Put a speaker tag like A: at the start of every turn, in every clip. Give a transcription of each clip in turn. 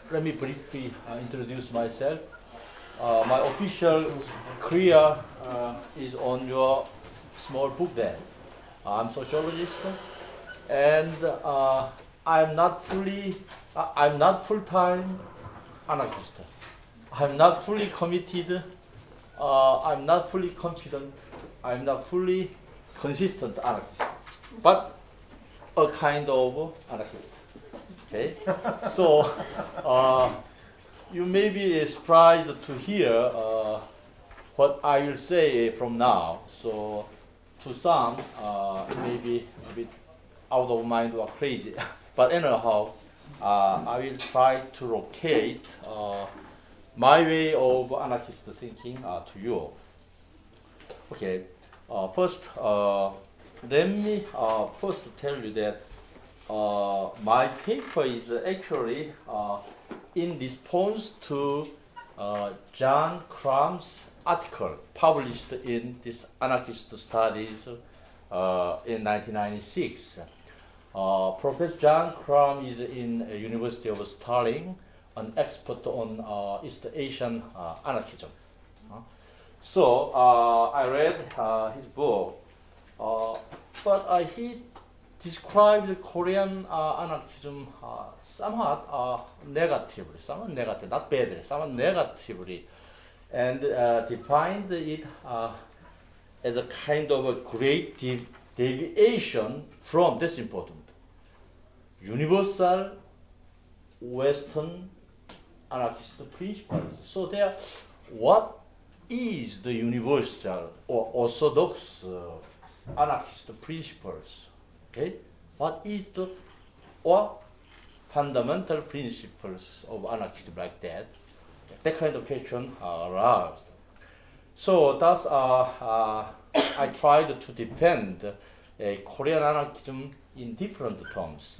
A: let me briefly introduce myself. My official career is on your small book there. I'm sociologist, and I'm not full-time anarchist. I'm not fully committed. I'm not fully confident. I'm not fully consistent anarchist, but a kind of anarchist. Okay, so you may be surprised to hear what I will say from now. So to some, it may be a bit out of mind or crazy, but anyhow, I will try to locate my way of anarchist thinking to you. Okay, first, let me first tell you that my paper is actually in response to John Crum's article published in this Anarchist Studies in 1996. Professor John Crum is in University of Stirling, an expert on East Asian anarchism. So I read his book, but he described Korean anarchism somewhat negatively, not badly, somewhat negatively, and defined it as a kind of a great deviation from, that's important, universal Western anarchist principles. So there, what is the universal or orthodox anarchist principles? Okay, what is the or fundamental principles of anarchism like that? That kind of question aroused. So thus, I tried to defend Korean anarchism in different terms.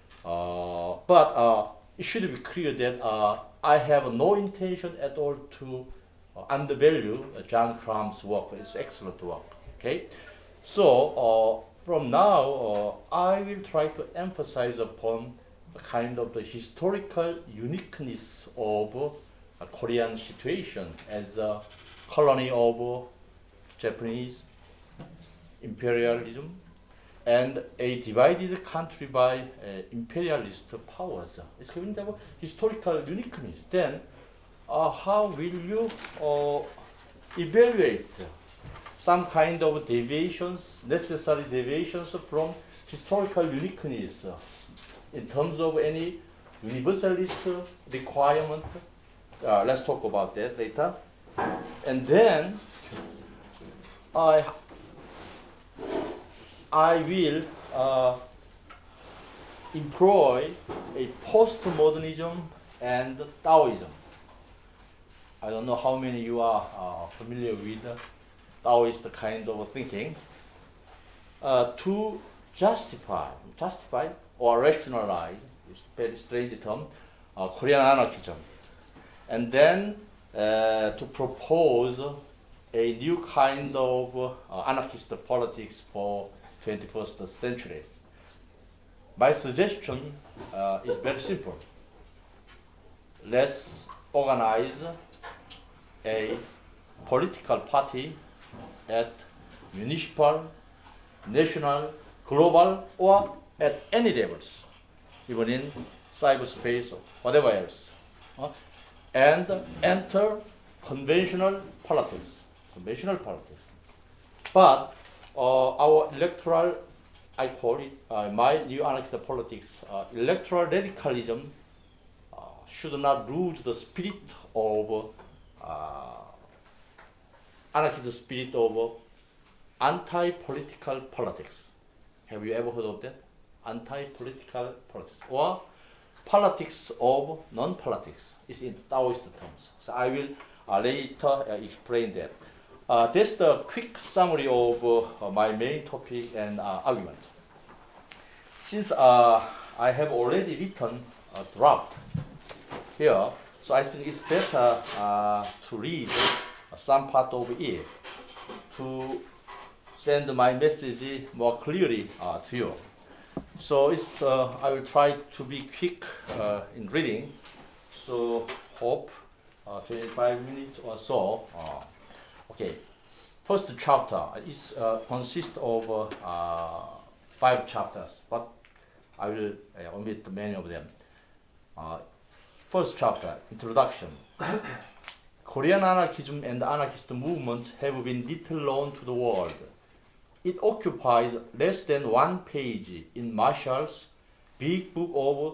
A: But it should be clear that I have no intention at all to undervalue John Crum's work. It's excellent work. Okay, so from now I will try to emphasize upon a kind of the historical uniqueness of a Korean situation as a colony of Japanese imperialism and a divided country by imperialist powers. It's given the historical uniqueness. Then, how will you evaluate some kind of deviations, necessary deviations from historical uniqueness in terms of any universalist requirement? Let's talk about that later. And then, I will employ a postmodernism and Taoism. I don't know how many you are familiar with Taoist kind of thinking to justify or rationalize, it's a very strange term, Korean anarchism, and then to propose a new kind of anarchist politics for 21st century. My suggestion is very simple. Let's organize a political party at municipal, national, global, or at any levels, even in cyberspace or whatever else, and enter conventional politics. But our electoral, I call it, my new anarchist politics, electoral radicalism should not lose the spirit of anarchist spirit of anti-political politics. Have you ever heard of that? Anti-political politics, or politics of non-politics. It's in Taoist terms. So I will later explain that. That's the quick summary of my main topic and argument. Since I have already written a draft here, so I think it's better to read some part of it to send my message more clearly to you. So I will try to be quick in reading So hope 25 minutes or so. Okay, first chapter is consists of 5 chapters, but I will omit many of them. First chapter, introduction. Korean anarchism and anarchist movements have been little known to the world. It occupies less than 1 page in Marshall's big book of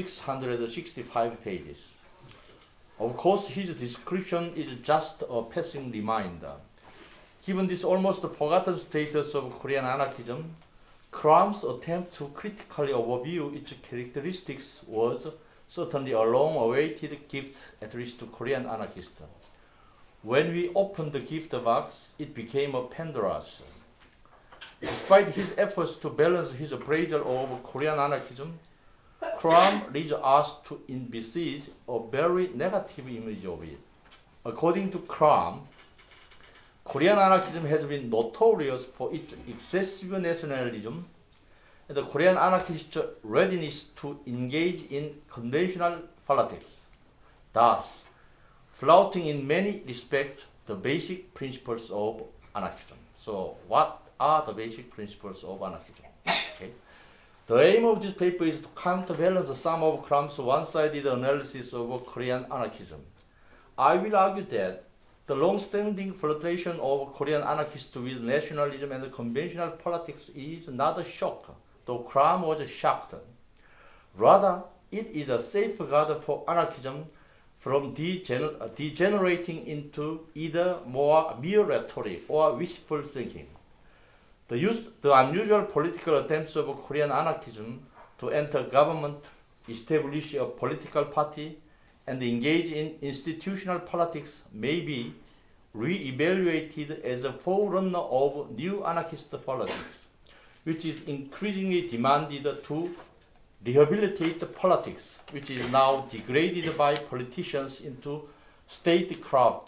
A: 665 pages. Of course, his description is just a passing reminder. Given this almost forgotten status of Korean anarchism, Cram's attempt to critically overview its characteristics was certainly a long-awaited gift, at least to Korean anarchists. When we opened the gift box, it became a Pandora's. Despite his efforts to balance his appraisal of Korean anarchism, Cram leads us to envisage a very negative image of it. According to Cram, Korean anarchism has been notorious for its excessive nationalism and the Korean anarchists' readiness to engage in conventional politics, thus flouting in many respects the basic principles of anarchism. So, what are the basic principles of anarchism? Okay. The aim of this paper is to counterbalance some of Cram's one-sided analysis of Korean anarchism. I will argue that the long-standing flirtation of Korean anarchists with nationalism and conventional politics is not a shock, though Cram was shocked. Rather, it is a safeguard for anarchism from degenerating into either more mere rhetoric or wishful thinking. The unusual political attempts of Korean anarchism to enter government, establish a political party, and engage in institutional politics may be re-evaluated as a forerunner of new anarchist politics, which is increasingly demanded to rehabilitate politics, which is now degraded by politicians into statecraft.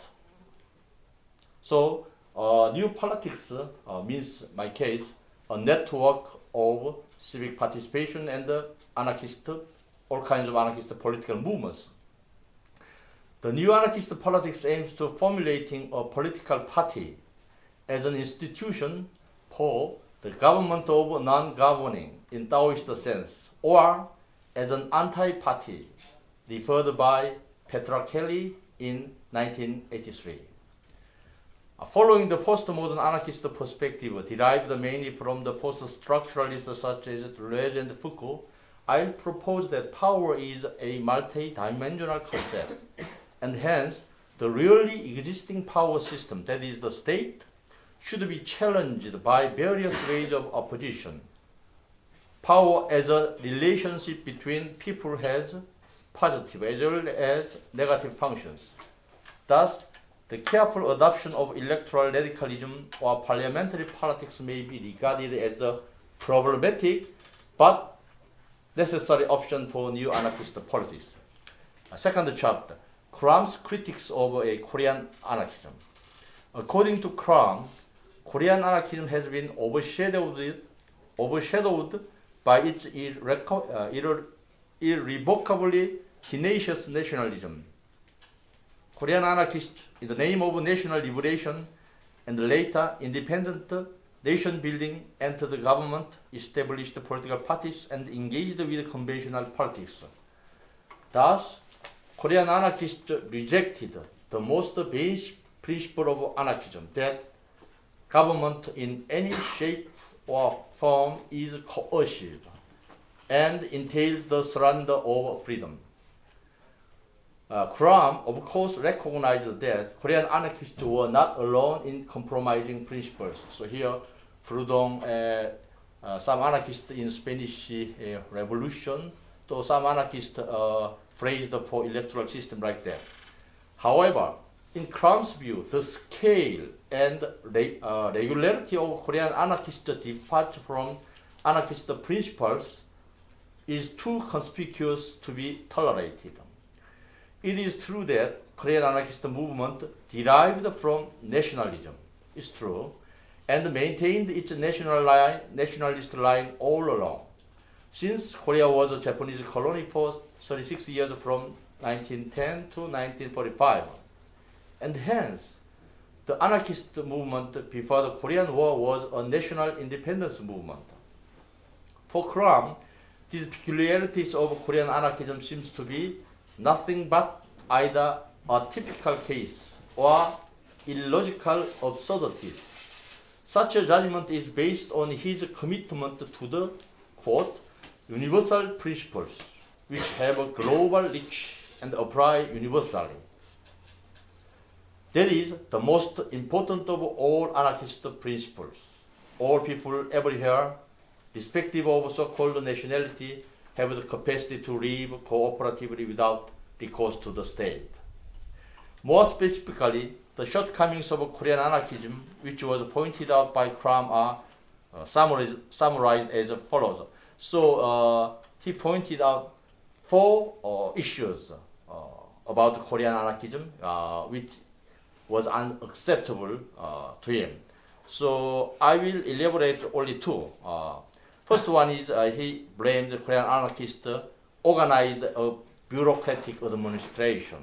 A: So, new politics means, in my case, a network of civic participation and all kinds of anarchist political movements. The new anarchist politics aims to formulating a political party as an institution for the government of non-governing in Taoist sense, or as an anti-party, referred by Petra Kelly in 1983. Following the postmodern anarchist perspective derived mainly from the post-structuralists such as Deleuze and Foucault, I propose that power is a multi-dimensional concept, and hence the really existing power system, that is the state, should be challenged by various ways of opposition. Power as a relationship between people has positive as well as negative functions. Thus, the careful adoption of electoral radicalism or parliamentary politics may be regarded as a problematic but necessary option for new anarchist politics. Second chapter, Cram's critics of a Korean anarchism. According to Cram, Korean anarchism has been overshadowed by its irrevocably tenacious nationalism. Korean anarchists, in the name of national liberation and later independent nation building, entered the government, established political parties, and engaged with conventional politics. Thus, Korean anarchists rejected the most basic principle of anarchism, that government in any shape or form is coercive and entails the surrender of freedom. Cram, of course, recognized that Korean anarchists were not alone in compromising principles. So here, Proudhon, some anarchists in Spanish Revolution, so some anarchists phrased for electoral system like that. However, in Cram's view, the scale and regularity of Korean anarchist departure from anarchist principles is too conspicuous to be tolerated. It is true that Korean anarchist movement derived from nationalism, it's true, and maintained its nationalist line all along. Since Korea was a Japanese colony for 36 years from 1910 to 1945. And hence, the anarchist movement before the Korean War was a national independence movement. For Cram, these peculiarities of Korean anarchism seems to be nothing but either a typical case or illogical absurdities. Such a judgment is based on his commitment to the, quote, universal principles which have a global reach and apply universally. That is the most important of all anarchist principles. All people everywhere, irrespective of so-called nationality, have the capacity to live cooperatively without recourse to the state. More specifically, the shortcomings of Korean anarchism, which was pointed out by Cram, are summarized as follows. So he pointed out four issues about Korean anarchism, which was unacceptable to him. So I will elaborate only two. First one is he blamed the Korean anarchists organized a bureaucratic administration.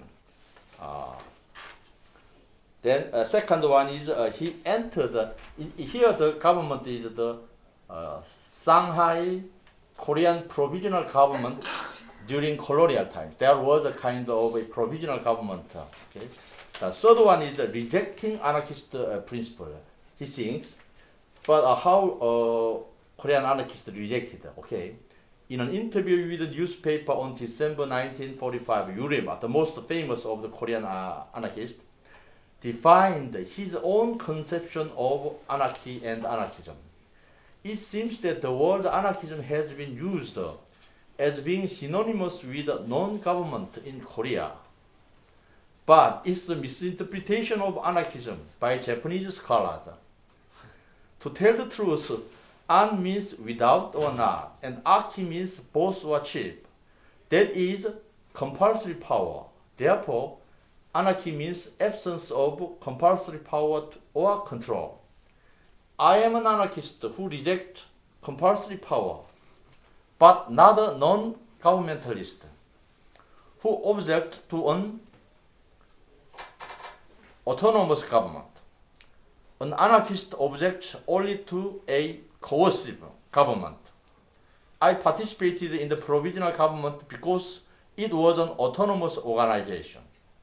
A: Then second one is he entered, here the government is the Shanghai Korean Provisional Government during colonial times. There was a kind of a provisional government. Okay. The third one is rejecting anarchist principle. He thinks, but how Korean anarchists rejected? Okay, in an interview with the newspaper on December 1945, Yurim, the most famous of the Korean anarchists, defined his own conception of anarchy and anarchism. It seems that the word anarchism has been used as being synonymous with non-government in Korea. But it's a misinterpretation of anarchism by Japanese scholars. To tell the truth, an means without or not, and archy means both or cheap. That is compulsory power. Therefore, anarchy means absence of compulsory power or control. I am an anarchist who rejects compulsory power, but not a non-governmentalist who objects to an autonomous government. An anarchist objects only to a coercive government. I participated in the provisional government because it was an autonomous organization.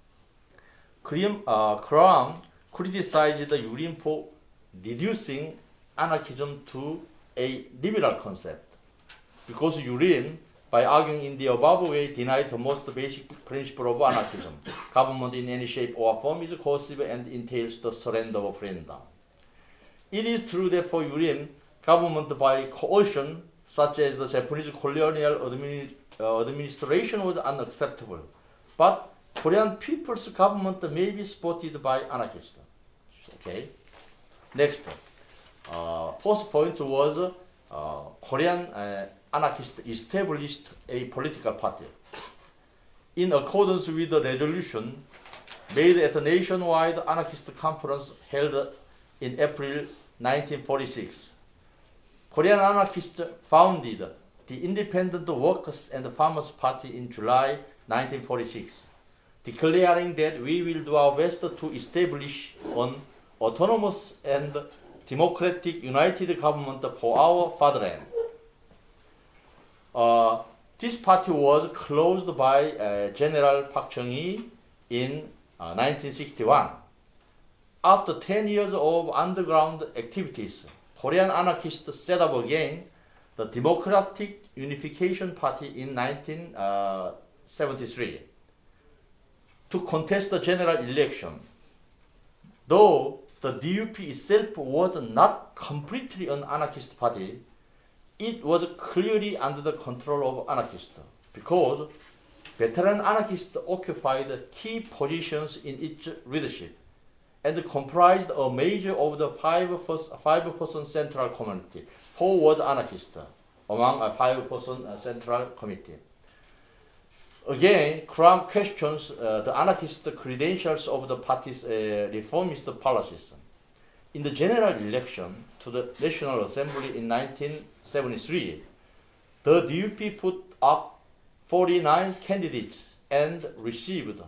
A: Cram criticized Yurim for reducing anarchism to a liberal concept, because Yurim, by arguing in the above way, denied the most basic principle of anarchism. Government in any shape or form is coercive and entails the surrender of freedom. It is true that for Yurim, government by coercion, such as the Japanese colonial administration, was unacceptable. But Korean people's government may be supported by anarchists. Okay. Next, fourth point was Korean anarchists established a political party. In accordance with the resolution made at a nationwide anarchist conference held in April 1946, Korean anarchists founded the Independent Workers and Farmers Party in July 1946, declaring that we will do our best to establish an autonomous and democratic united government for our fatherland. This party was closed by General Park Chung-hee in 1961. After 10 years of underground activities, Korean anarchists set up again the Democratic Unification Party in 1973 to contest the general election. Though the DUP itself was not completely an anarchist party, it was clearly under the control of anarchists, because veteran anarchists occupied key positions in its leadership and comprised a major of the five-person central committee. 4 was anarchists among a 5-person central committee. Again, Cram questions the anarchist credentials of the party's reformist policies. In the general election to the National Assembly in 1973, the DUP put up 49 candidates and received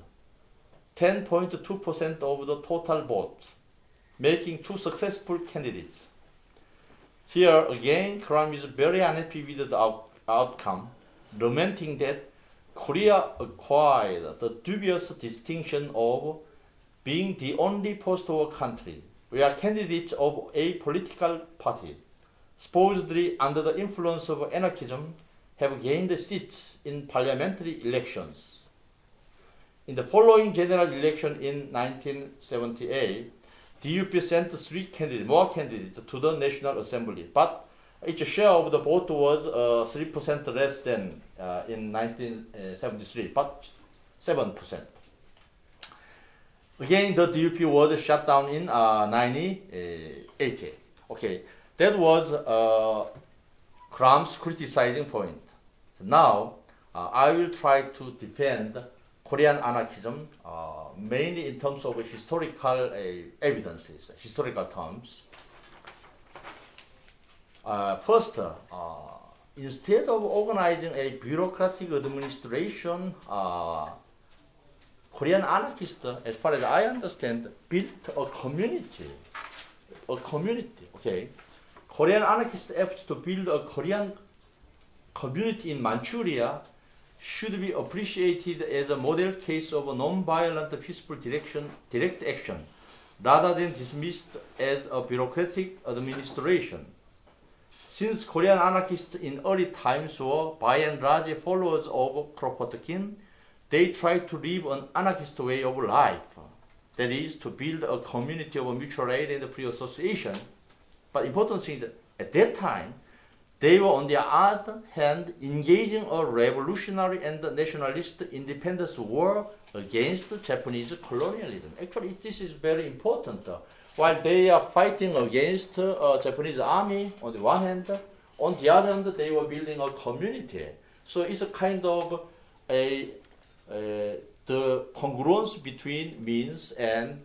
A: 10.2% of the total vote, making two successful candidates. Here again, Kram is very unhappy with the outcome, lamenting that Korea acquired the dubious distinction of being the only post-war country where candidates of a political party, supposedly under the influence of anarchism, have gained seats in parliamentary elections. In the following general election in 1978, DUP sent more candidates to the National Assembly, but its share of the vote was 3% less than in 1973, but 7%. Again, the DUP was shut down in 1980. Okay, that was Kram's criticizing point. So now, I will try to defend Korean anarchism, mainly in terms of historical evidences, historical terms. First, instead of organizing a bureaucratic administration, Korean anarchists, as far as I understand, built a community. Okay. Korean anarchists' efforts to build a Korean community in Manchuria should be appreciated as a model case of a non-violent, peaceful direct action, rather than dismissed as a bureaucratic administration. Since Korean anarchists in early times were by and large followers of Kropotkin, they tried to live an anarchist way of life, that is, to build a community of mutual aid and free association. But important thing that at that time, they were on the other hand engaging a revolutionary and nationalist independence war against Japanese colonialism. Actually, this is very important. While they are fighting against Japanese army on the one hand, on the other hand, they were building a community. So it's a kind of the congruence between means and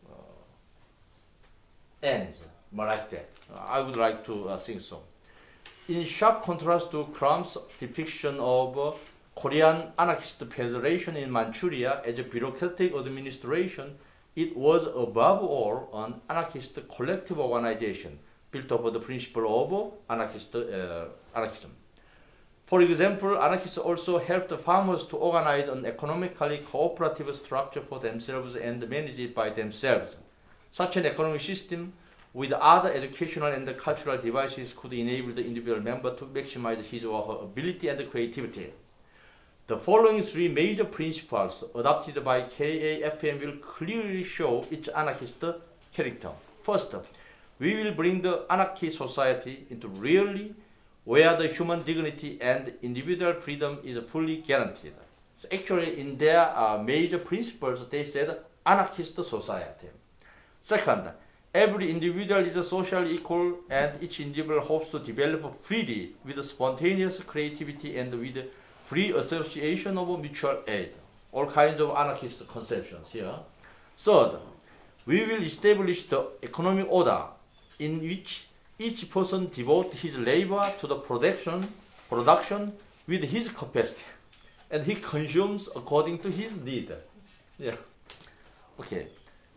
A: ends, like that. I would like to think so. In sharp contrast to Kram's depiction of Korean Anarchist Federation in Manchuria as a bureaucratic administration, it was above all an anarchist collective organization built upon the principle of anarchism. For example, anarchists also helped farmers to organize an economically cooperative structure for themselves and manage it by themselves. Such an economic system with other educational and cultural devices could enable the individual member to maximize his or her ability and creativity. The following three major principles adopted by KAFM will clearly show its anarchist character. First, we will bring the anarchy society into really where the human dignity and individual freedom is fully guaranteed. So actually, in their major principles, they said anarchist society. Second, every individual is socially equal and each individual hopes to develop freely with spontaneous creativity and with free association of mutual aid. All kinds of anarchist conceptions here. Third, we will establish the economic order in which each person devotes his labor to the production with his capacity, and he consumes according to his need. Yeah. Okay.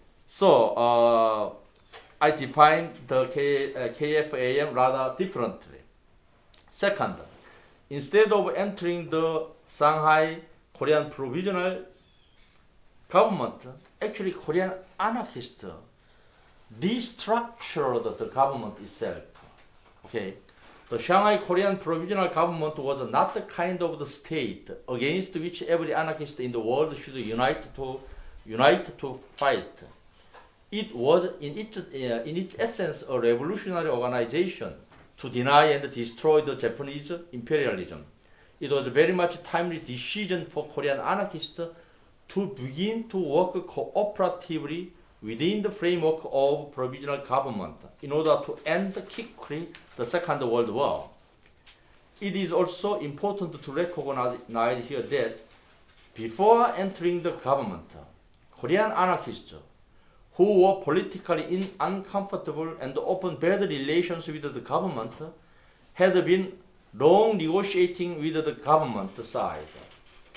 A: So I define the KFAM rather differently. Second, instead of entering the Shanghai Korean Provisional Government, actually Korean anarchists restructured the government itself. Okay, the Shanghai Korean Provisional Government was not the kind of the state against which every anarchist in the world should unite to fight. It was in its essence a revolutionary organization to deny and destroy the Japanese imperialism. It was a very much timely decision for Korean anarchists to begin to work cooperatively within the framework of provisional government in order to end quickly the Second World War. It is also important to recognize here that before entering the government, Korean anarchists who were politically uncomfortable and open bad relations with the government had been long negotiating with the government side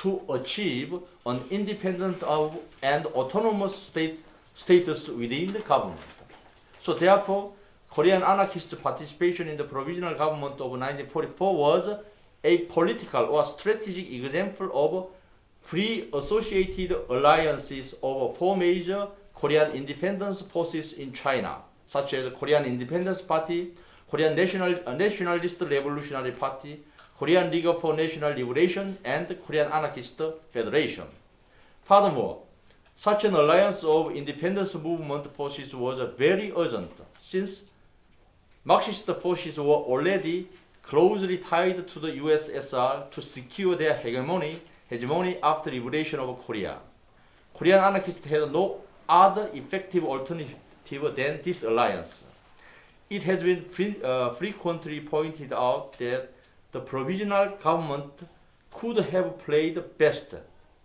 A: to achieve an independent of and autonomous status within the government. So therefore, Korean anarchist participation in the provisional government of 1944 was a political or strategic example of free associated alliances of four major Korean independence forces in China, such as Korean Independence Party, Korean Nationalist Revolutionary Party, Korean League for National Liberation, and Korean Anarchist Federation. Furthermore, such an alliance of independence movement forces was very urgent, since Marxist forces were already closely tied to the USSR to secure their hegemony after liberation of Korea. Korean anarchists had no other effective alternative than this alliance. It has been frequently pointed out that the provisional government could play best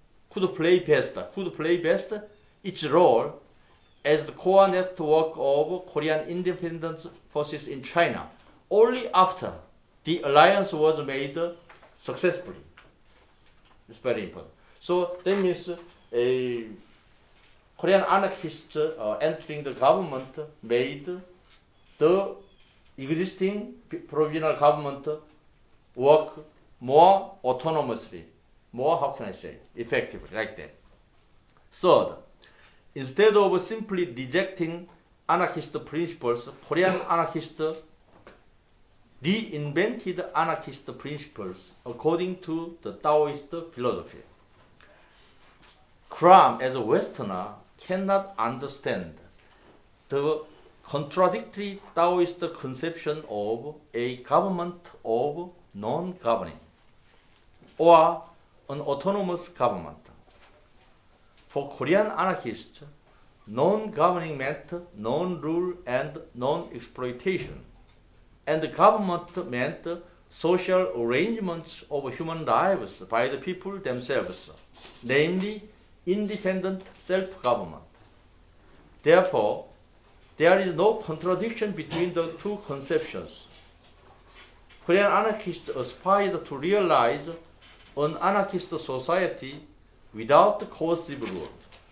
A: its role as the core network of Korean independence forces in China only after the alliance was made successfully. It's very important. So that means a Korean anarchist entering the government made the existing provisional government work more autonomously, more, how can I say, effectively, like that. Third, instead of simply rejecting anarchist principles, Korean anarchists reinvented anarchist principles according to the Taoist philosophy. Cram, as a Westerner, cannot understand the contradictory Taoist conception of a government of non-governing or an autonomous government. For Korean anarchists, non-governing meant non-rule and non-exploitation, and the government meant social arrangements of human lives by the people themselves, namely independent self-government. Therefore, there is no contradiction between the two conceptions. Korean anarchists aspired to realize an anarchist society without coercive rule.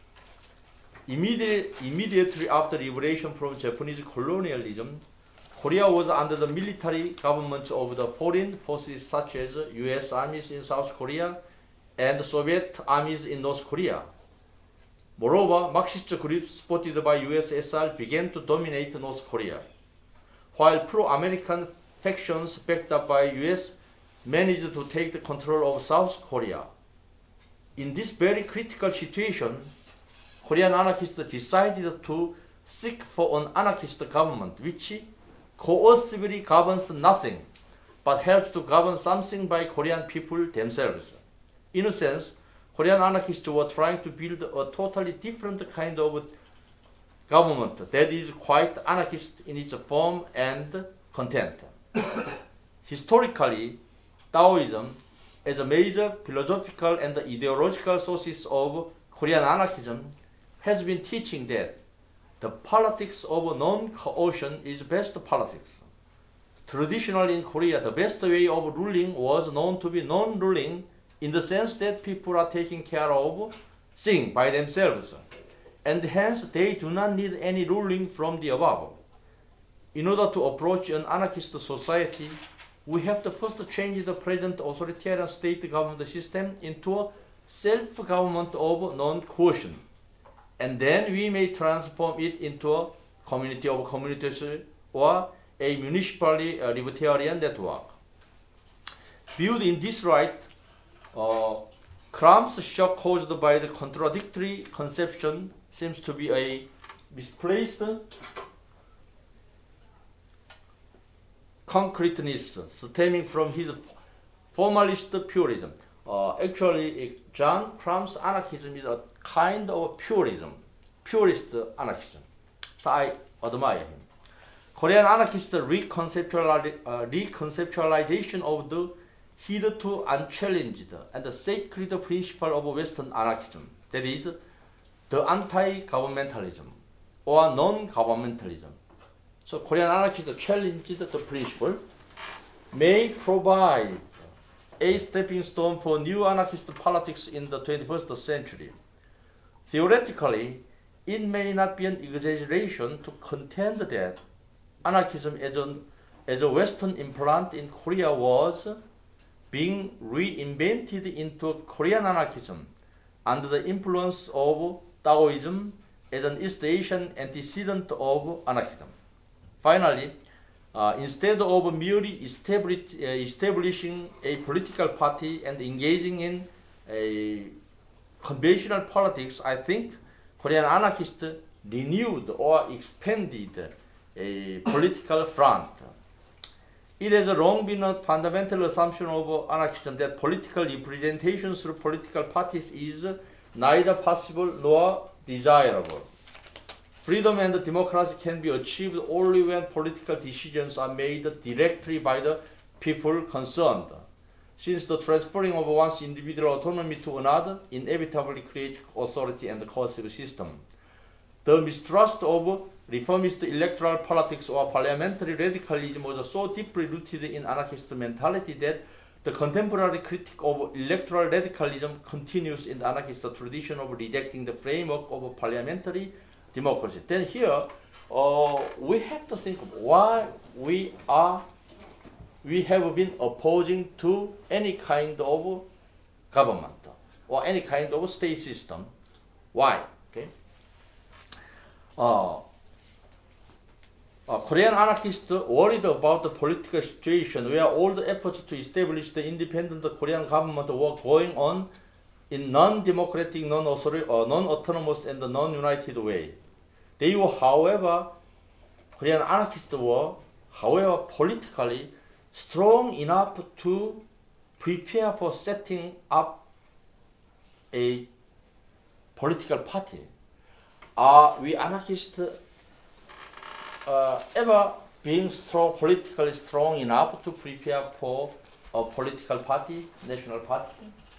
A: Immediately after liberation from Japanese colonialism, Korea was under the military government of the foreign forces such as US armies in South Korea and Soviet armies in North Korea. Moreover, Marxist groups supported by USSR began to dominate North Korea, while pro-American factions backed up by US managed to take the control of South Korea. In this very critical situation, Korean anarchists decided to seek for an anarchist government which coercively governs nothing but helps to govern something by Korean people themselves. In a sense, Korean anarchists were trying to build a totally different kind of government that is quite anarchist in its form and content. Historically, Taoism, as a major philosophical and ideological sources of Korean anarchism, has been teaching that the politics of non-coercion is best politics. Traditionally in Korea, the best way of ruling was known to be non-ruling, in the sense that people are taking care of things by themselves, and hence they do not need any ruling from the above. In order to approach an anarchist society, we have to first change the present authoritarian state government system into a self-government of non-coercion, and then we may transform it into a community of communities or a municipally libertarian network. Viewed in this light, Cram's shock caused by the contradictory conception seems to be a misplaced concreteness stemming from his formalist purism. Actually, John Cram's anarchism is a kind of purism, purist anarchism. So I admire him. Korean anarchists' reconceptualization of the hitherto unchallenged and sacred principle of Western anarchism, that is, the anti-governmentalism or non-governmentalism. So Korean anarchists challenged the principle, may provide a stepping stone for new anarchist politics in the 21st century. Theoretically, it may not be an exaggeration to contend that anarchism as a Western implant in Korea was being reinvented into Korean anarchism under the influence of Taoism as an East Asian antecedent of anarchism. Finally, instead of merely establishing a political party and engaging in a conventional politics, I think Korean anarchists renewed or expanded a political front. It has long been a fundamental assumption of anarchism that political representation through political parties is neither possible nor desirable. Freedom and democracy can be achieved only when political decisions are made directly by the people concerned. Since the transferring of one's individual autonomy to another inevitably creates authority and coercive system. The mistrust of reformist electoral politics or parliamentary radicalism was so deeply rooted in anarchist mentality that the contemporary critique of electoral radicalism continues in the anarchist tradition of rejecting the framework of parliamentary democracy. Then here, we have to think of why we have been opposing to any kind of government or any kind of state system. Why? Okay. Korean anarchists worried about the political situation where all the efforts to establish the independent Korean government were going on in non-democratic, non-autonomous, and non-united way. They were, however, Korean anarchists were, however, politically strong enough to prepare for setting up a political party. Are we anarchists ever being politically strong enough to prepare for a political party, national party?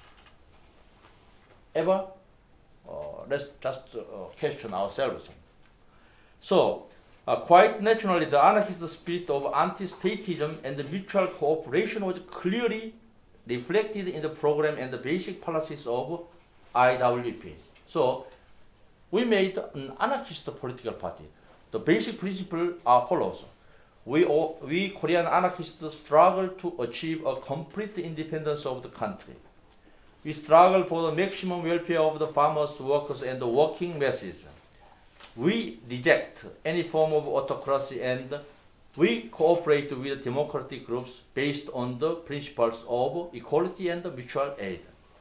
A: Ever? Let's just question ourselves. So, quite naturally, the anarchist spirit of anti-statism and the mutual cooperation was clearly reflected in the program and the basic policies of IWP. So, we made an anarchist political party. The basic principles are follows. We Korean anarchists struggle to achieve a complete independence of the country. We struggle for the maximum welfare of the farmers, workers, and the working masses. We reject any form of autocracy and we cooperate with democratic groups based on the principles of equality and mutual aid.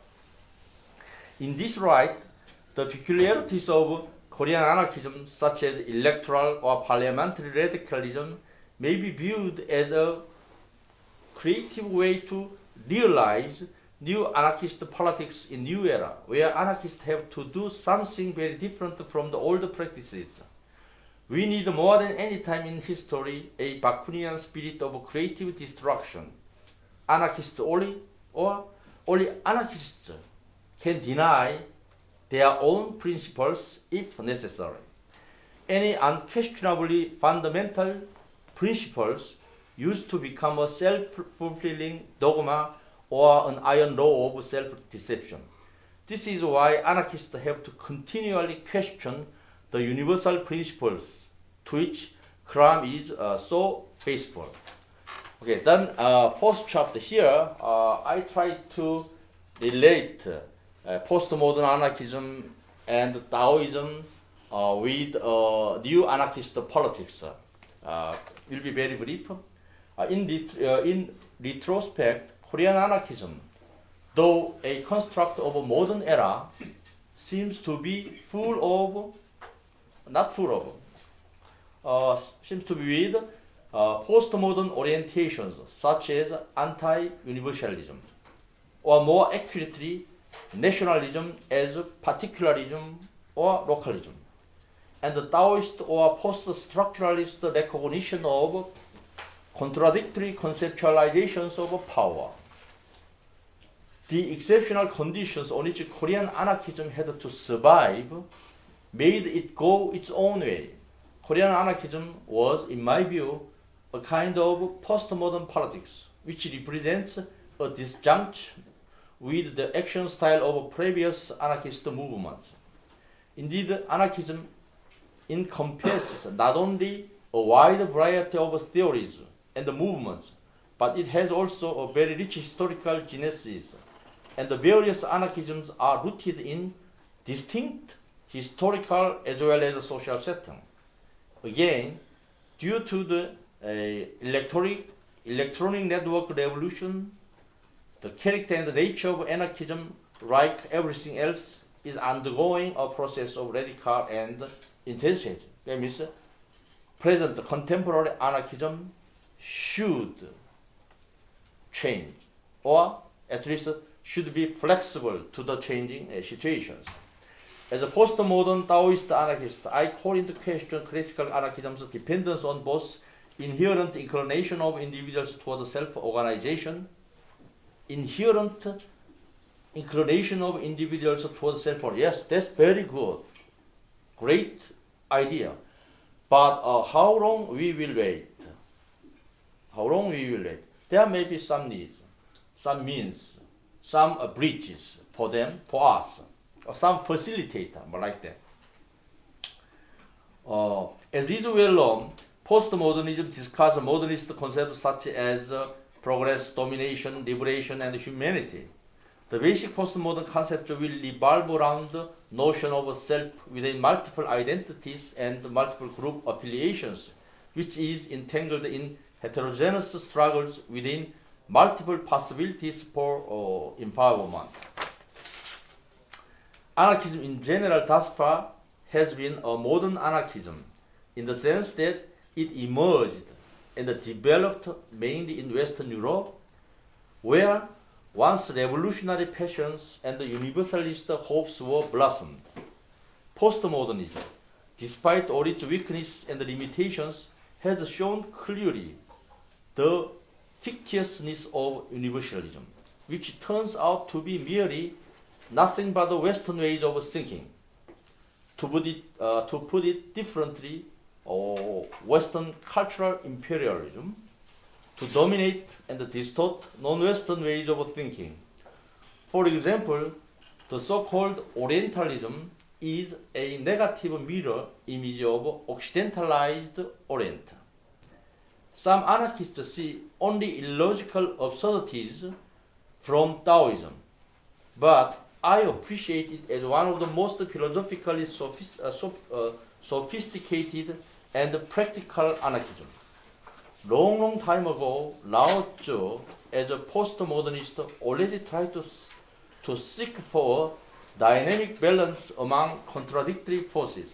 A: In this light, the peculiarities of Korean anarchism, such as electoral or parliamentary radicalism, may be viewed as a creative way to realize new anarchist politics in new era, where anarchists have to do something very different from the old practices. We need more than any time in history a Bakunian spirit of creative destruction. Anarchists only anarchists can deny their own principles if necessary. Any unquestionably fundamental principles used to become a self-fulfilling dogma or an iron law of self-deception. This is why anarchists have to continually question the universal principles to which Kram is so faithful. Okay, then first chapter here, I try to relate postmodern anarchism and Taoism with new anarchist politics. Will be very brief. In retrospect, Korean anarchism, though a construct of a modern era, seems to be seems to be with postmodern orientations such as anti-universalism, or more accurately, nationalism as particularism or localism, and the Taoist or post-structuralist recognition of contradictory conceptualizations of power. The exceptional conditions on which Korean anarchism had to survive made it go its own way. Korean anarchism was, in my view, a kind of postmodern politics, which represents a disjunct with the action style of previous anarchist movements. Indeed, anarchism encompasses not only a wide variety of theories and movements, but it has also a very rich historical genesis, and the various anarchisms are rooted in distinct historical as well as social setting. Again, due to the electronic network revolution, the character and the nature of anarchism, like everything else, is undergoing a process of radical and intensification. That means present contemporary anarchism should change, or at least should be flexible to the changing situations. As a postmodern Taoist anarchist, I call into question classical anarchism's dependence on both inherent inclination of individuals toward self-organization, inherent inclination of individuals toward self-organization. Yes, that's very good. Great idea. But how long we will wait? How long we will wait? There may be some needs, some means, some bridges for them, for us, or some facilitator, like that. As is well known, postmodernism discusses modernist concepts such as progress, domination, liberation, and humanity. The basic postmodern concept will revolve around the notion of self within multiple identities and multiple group affiliations, which is entangled in heterogeneous struggles within multiple possibilities for empowerment. Anarchism in general thus far has been a modern anarchism in the sense that it emerged and developed mainly in Western Europe, where once revolutionary passions and universalist hopes were blossomed. Postmodernism, despite all its weakness and limitations, has shown clearly the fictiousness of universalism, which turns out to be merely nothing but the Western ways of thinking. To put it differently, Western cultural imperialism to dominate and distort non-Western ways of thinking. For example, the so-called Orientalism is a negative mirror image of Occidentalized Orient. Some anarchists see only illogical absurdities from Taoism, but I appreciate it as one of the most philosophically sophisticated and practical anarchism. Long time ago, Lao Tzu, as a postmodernist, already tried to seek for a dynamic balance among contradictory forces.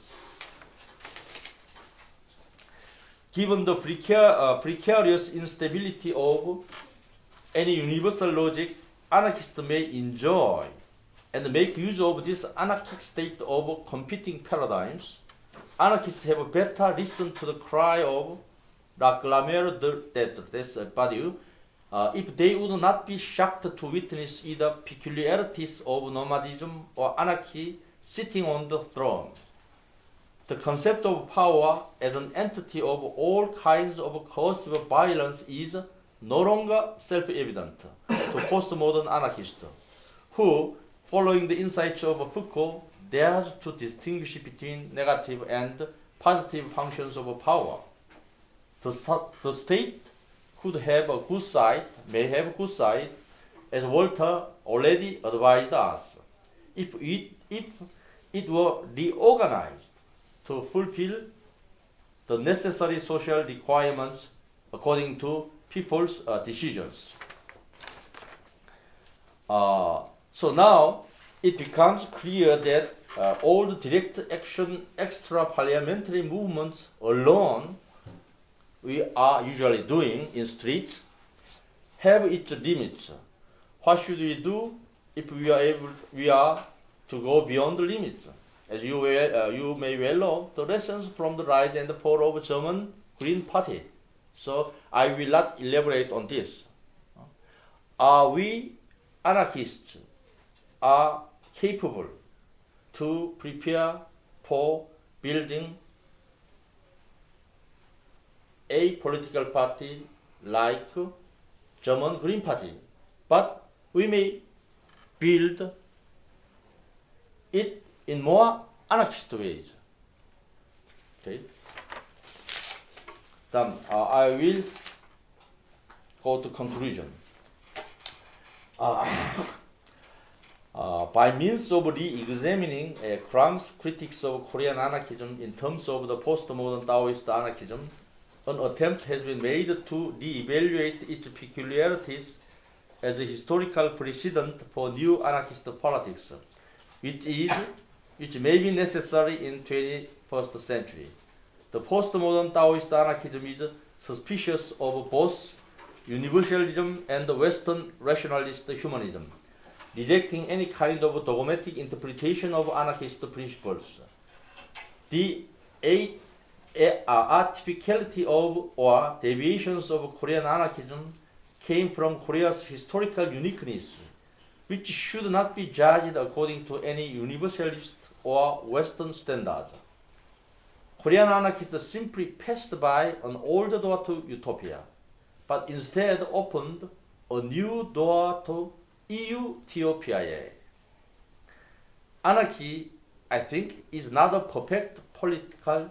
A: Given the precarious instability of any universal logic, anarchists may enjoy and make use of this anarchic state of competing paradigms. Anarchists have better listened to the cry of La Grammaire des Badiou, if they would not be shocked to witness either peculiarities of nomadism or anarchy sitting on the throne. The concept of power as an entity of all kinds of coercive violence is no longer self-evident to postmodern anarchists, who, following the insights of Foucault, dares to distinguish between negative and positive functions of power. The state could have a good side, may have a good side, as Walter already advised us, if it were reorganized to fulfill the necessary social requirements according to people's decisions. So now it becomes clear that all the direct action extra-parliamentary movements alone we are usually doing in streets have its limits. What should we do if we are to go beyond the limits? As you may well know, the lessons from the rise and fall of German Green Party. So I will not elaborate on this. We anarchists are capable to prepare for building a political party like German Green Party. but we may build it in more anarchist ways. Okay. Then I will go to conclusion. By means of re-examining Krang's critiques of Korean anarchism in terms of the postmodern Taoist anarchism, an attempt has been made to re-evaluate its peculiarities as a historical precedent for new anarchist politics, which may be necessary in 21st century. The postmodern Taoist anarchism is suspicious of both universalism and Western rationalist humanism, rejecting any kind of dogmatic interpretation of anarchist principles. The atypicality of or deviations of Korean anarchism came from Korea's historical uniqueness, which should not be judged according to any universalist or Western standards. Korean anarchists simply passed by an old door to utopia, but instead opened a new door to EU-Ethiopia. Anarchy, I think, is not a perfect political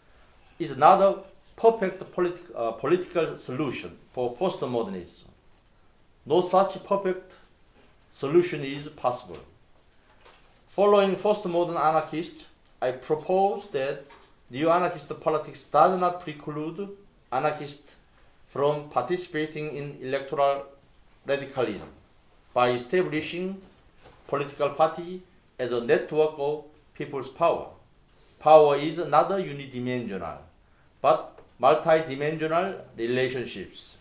A: solution for postmodernism. No such perfect solution is possible. Following postmodern anarchists, I propose that new anarchist politics does not preclude anarchists from participating in electoral radicalism by establishing political party as a network of people's power. Power is not unidimensional, but multidimensional relationships.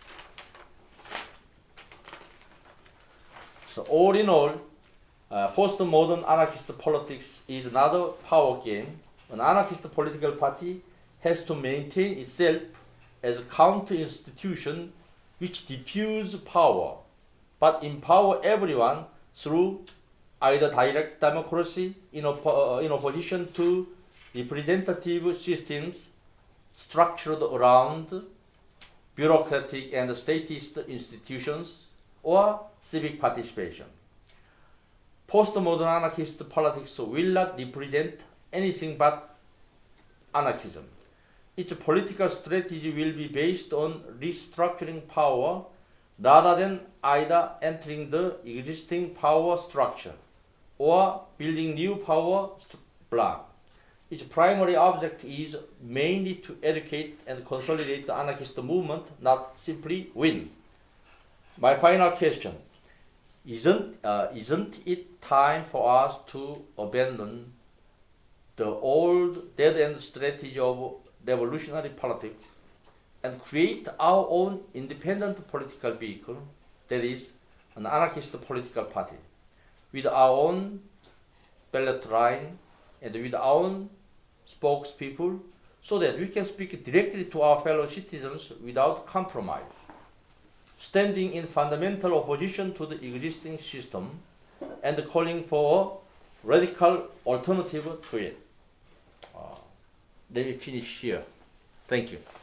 A: So all in all, postmodern anarchist politics is not a power game. An anarchist political party has to maintain itself as a counter-institution which diffuse power, but empower everyone through either direct democracy in opposition to representative systems structured around bureaucratic and statist institutions, or civic participation. Postmodern anarchist politics will not represent anything but anarchism. Its political strategy will be based on restructuring power rather than either entering the existing power structure or building new power block. Its primary object is mainly to educate and consolidate the anarchist movement, not simply win. My final question, isn't it time for us to abandon the old dead-end strategy of revolutionary politics and create our own independent political vehicle, that is, an anarchist political party, with our own ballot line and with our own spokespeople, so that we can speak directly to our fellow citizens without compromise, standing in fundamental opposition to the existing system and calling for a radical alternative to it. Let me finish here. Thank you.